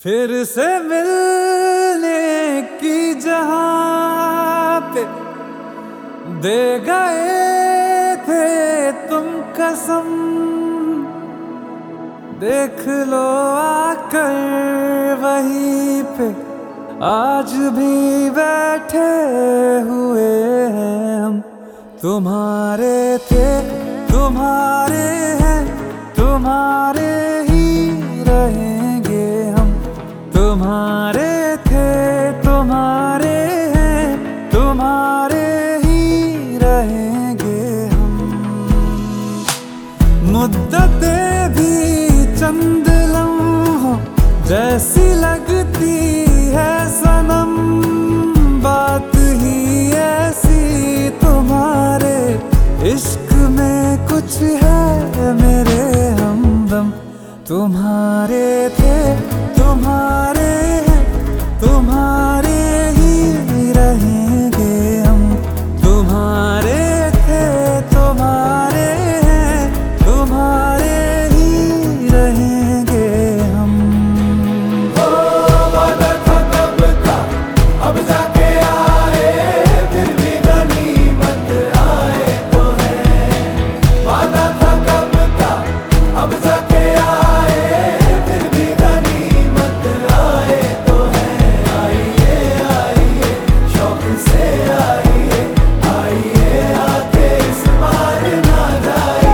फिर से मिलने की जहां पे दे गए थे तुम कसम, देख लो आकर वहीं पे आज भी बैठे हुए हैं हम। तुम्हारे थे तुम्हारे हैं, तुम्हारे ही रहेंगे हम। तुम्हारे थे तुम्हारे हैं, तुम्हारे ही रहेंगे हम। मुद्दतें भी चंद लम्हों जैसी लगती है सनम, बात ही ऐसी तुम्हारे इश्क में कुछ है मेरे हमदम। तुम्हारे थे तुम्हारे हैं, तुम्हारे ही रहेंगे हम। तुम्हारे थे तुम्हारे हैं, तुम्हारे ही रहेंगे हम। ओ वादा था कब का, अब जाके आए, फिर भी गनीमत आए तो है। वादा था कब का, अब जाके आए, फिर भी गनीमत आए तो है। आइए आइए शौक से आइए, आइए आके इस बार ना जाइए।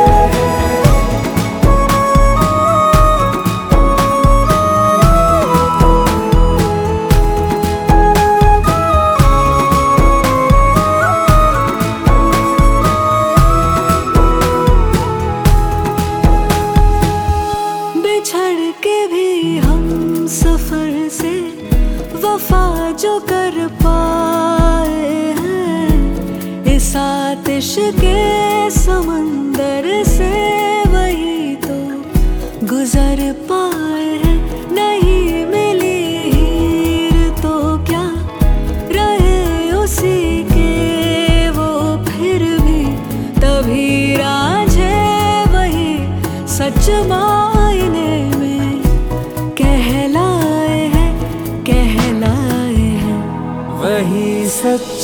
बिछड़ के भी हम सफर से वफा जो कर पाए हैं, इस आतिश के समंदर से वही तो गुजर पाए हैं। नहीं मिली हीर तो क्या रहे उसी के वो फिर भी, तभी रांझे वही सच मायने में कहलाए हैं, कहलाए हैं। वही सच